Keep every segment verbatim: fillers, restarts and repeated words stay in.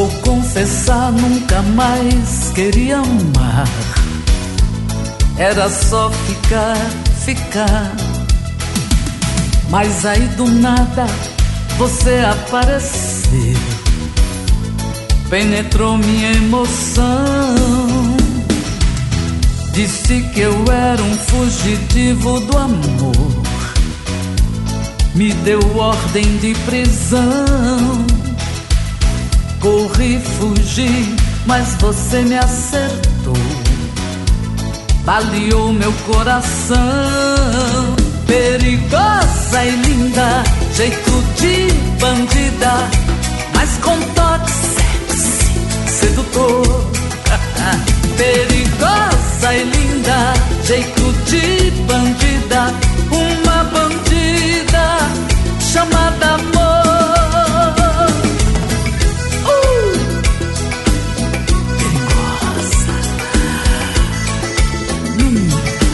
Vou confessar, nunca mais queria amar. Era só ficar, ficar. Mas aí do nada você apareceu, penetrou minha emoção. Disse que eu era um fugitivo do amor, me deu ordem de prisão. Corri, fugi, mas você me acertou, baleou meu coração. Perigosa e linda, jeito de bandida, mas com toque sexy, sedutor. Perigosa e linda, jeito de bandida, uma bandida chamada amor. uh! Perigosa, hum.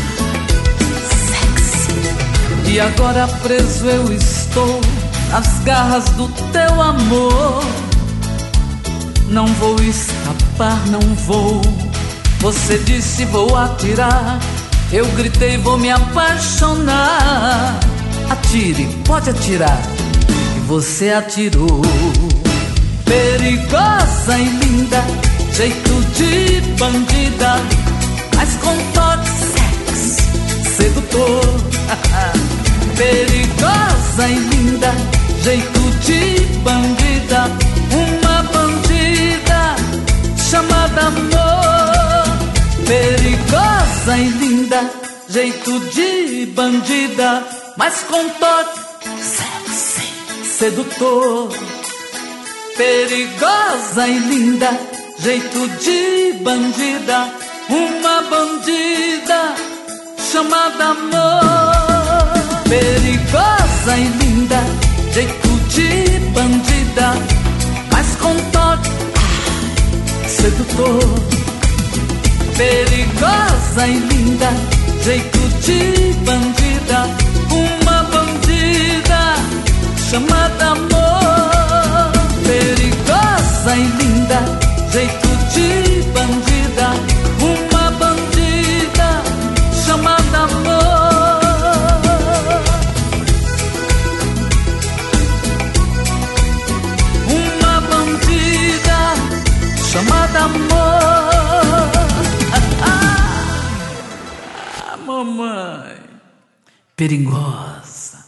Sexy. E agora preso eu estou nas garras do teu amor. Não vou escapar, não vou. Você disse vou atirar, eu gritei vou me apaixonar. Atire, pode atirar, e você atirou. Perigosa e linda, jeito de bandida, mas com toque sexy, sedutor. Perigosa e linda, jeito de bandida, uma bandida chamada amor. Perigosa e linda, jeito de bandida, mas com toque sexy, sedutor. Perigosa e linda, jeito de bandida, uma bandida chamada amor. Perigosa e linda, jeito de bandida, mas com toque sedutor. Perigosa e linda, jeito de bandida, uma bandida chamada amor. Perigosa e linda, jeito de bandida, uma bandida chamada amor. Uma bandida chamada amor. Ah, mamãe perigosa.